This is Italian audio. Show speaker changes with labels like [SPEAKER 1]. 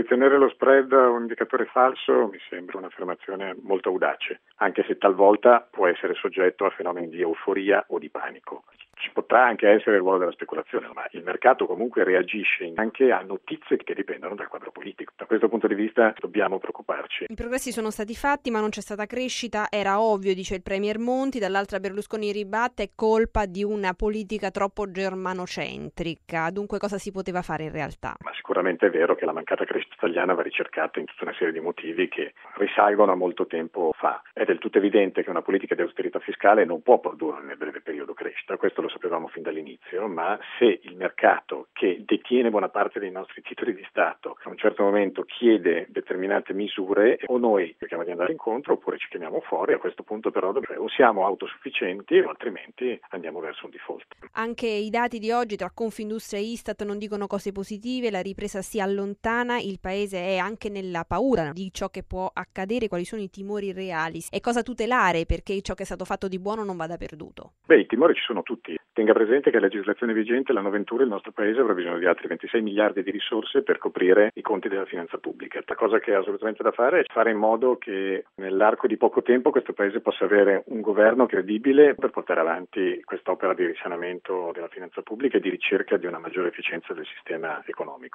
[SPEAKER 1] ritenere lo spread un indicatore falso mi sembra un'affermazione molto audace, anche se talvolta può essere soggetto a fenomeni di euforia o di panico. Ci potrà anche essere il ruolo della speculazione, ma il mercato comunque reagisce anche a notizie che dipendono dal quadro politico. Da questo punto di vista dobbiamo preoccuparci.
[SPEAKER 2] I progressi sono stati fatti, ma non c'è stata crescita. Era ovvio, dice il premier Monti. Dall'altra Berlusconi ribatte: è colpa di una politica troppo germanocentrica. Dunque cosa si poteva fare in realtà?
[SPEAKER 1] Ma sicuramente è vero che la mancata crescita italiana va ricercata in tutta una serie di motivi che risalgono a molto tempo fa. È del tutto evidente che una politica di austerità fiscale non può produrre nel breve periodo crescita, questo lo sapevamo fin dall'inizio, ma se il mercato che detiene buona parte dei nostri titoli di Stato a un certo momento chiede determinate misure, o noi cerchiamo di andare incontro oppure ci chiamiamo fuori. A questo punto però o siamo autosufficienti o altrimenti andiamo verso un default.
[SPEAKER 2] Anche i dati di oggi tra Confindustria e Istat non dicono cose positive, la ripresa si allontana, il paese è anche nella paura di ciò che può accadere, quali sono i timori reali e cosa tutelare perché ciò che è stato fatto di buono non vada perduto.
[SPEAKER 1] I timori ci sono tutti. Tenga presente che a legislazione vigente l'anno 21 il nostro paese avrà bisogno di altri 26 miliardi di risorse per coprire i conti della finanza pubblica. La cosa che è assolutamente da fare è fare in modo che nell'arco di poco tempo questo paese possa avere un governo credibile per portare avanti quest'opera di risanamento della finanza pubblica e di ricerca di una maggiore efficienza del sistema economico.